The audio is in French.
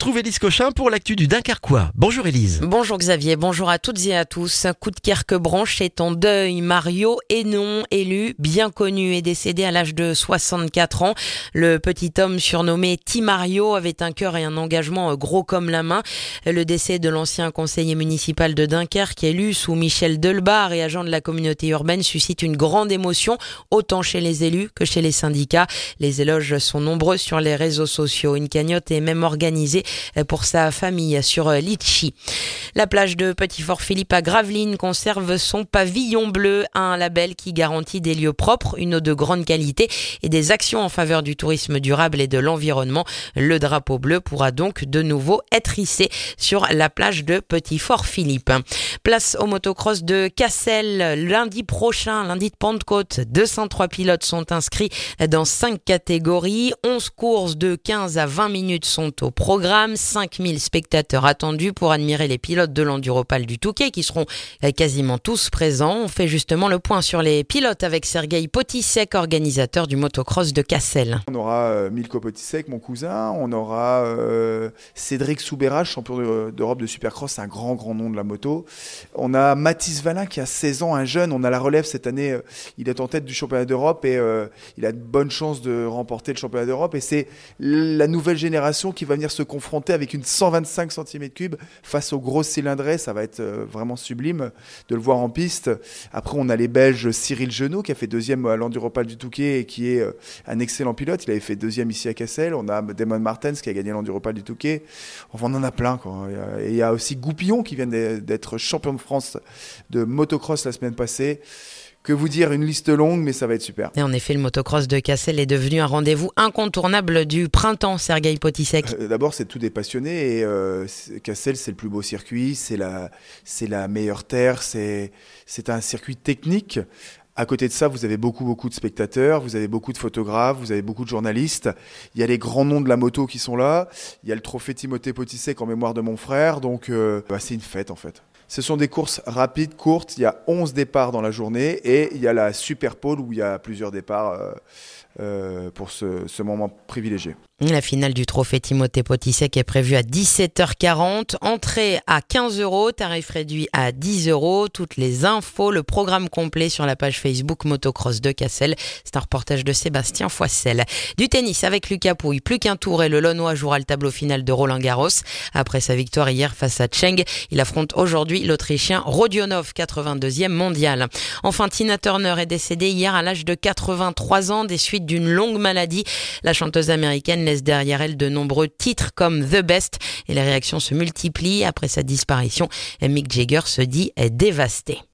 retrouve Élise Cochin pour l'actu du Dunkerquois. Bonjour Élise. Bonjour Xavier, bonjour à toutes et à tous. Coudekerque-Branche est en deuil. Mario Hénon, élu bien connu, est décédé à l'âge de 64 ans. Le petit homme surnommé Timario avait un cœur et un engagement gros comme la main. Le décès de l'ancien conseiller municipal de Dunkerque, élu sous Michel Delbar et agent de la communauté urbaine, suscite une grande émotion, autant chez les élus que chez les syndicats. Les éloges sont nombreux sur les réseaux sociaux. Une cagnotte est même organisée pour sa famille sur Litchi. La plage de Petit-Fort-Philippe à Gravelines conserve son pavillon bleu, un label qui garantit des lieux propres, une eau de grande qualité et des actions en faveur du tourisme durable et de l'environnement. Le drapeau bleu pourra donc de nouveau être hissé sur la plage de Petit-Fort-Philippe. Place au motocross de Cassel lundi prochain, lundi de Pentecôte. 203 pilotes sont inscrits dans 5 catégories. 11 courses de 15 à 20 minutes sont au programme. 5000 spectateurs attendus pour admirer les pilotes de l'Enduropal du Touquet qui seront quasiment tous présents. On fait justement le point sur les pilotes avec Sergueï Potisek, organisateur du motocross de Cassel. On aura Milko Potisek, mon cousin. On aura Cédric Soubera, champion d'Europe de Supercross, c'est un grand nom de la moto. On a Mathis Valin qui a 16 ans, un jeune. On a la relève cette année. Il est en tête du championnat d'Europe et il a de bonnes chances de remporter le championnat d'Europe. Et c'est la nouvelle génération qui va venir se confronter avec une 125 cm3 face aux grosses cylindrées. Ça va être vraiment sublime de le voir en piste. Après, on a les Belges Cyril Genot qui a fait deuxième à l'Enduropal du Touquet et qui est un excellent pilote. Il avait fait deuxième ici à Cassel. On a Damon Martens qui a gagné l'Enduropal du Touquet. Enfin, on en a plein, quoi. Et il y a aussi Goupillon qui vient d'être champion de France de motocross la semaine passée. Que vous dire, une liste longue, mais ça va être super. Et en effet, le motocross de Cassel est devenu un rendez-vous incontournable du printemps, Sergueï Potisek. D'abord, c'est tout des passionnés. Et Cassel, c'est le plus beau circuit, c'est la meilleure terre, c'est un circuit technique. À côté de ça, vous avez beaucoup de spectateurs, vous avez beaucoup de photographes, vous avez beaucoup de journalistes. Il y a les grands noms de la moto qui sont là. Il y a le trophée Timothée Potisek en mémoire de mon frère. Donc, c'est une fête, en fait. Ce sont des courses rapides, courtes. Il y a 11 départs dans la journée et il y a la Super Pole où il y a plusieurs départs pour ce moment privilégié. La finale du trophée Timothée Potisek est prévue à 17h40. Entrée à 15 €, tarif réduit à 10 €. Toutes les infos, le programme complet sur la page Facebook Motocross de Cassel. C'est un reportage de Sébastien Foissel. Du tennis avec Lucas Pouille. Plus qu'un tour et le Launois jouera le tableau final de Roland-Garros. Après sa victoire hier face à Cheng, il affronte aujourd'hui l'Autrichien Rodionov, 82e mondial. Enfin, Tina Turner est décédée hier à l'âge de 83 ans des suites d'une longue maladie. La chanteuse américaine laisse derrière elle de nombreux titres comme The Best et les réactions se multiplient après sa disparition. Mick Jagger se dit dévasté.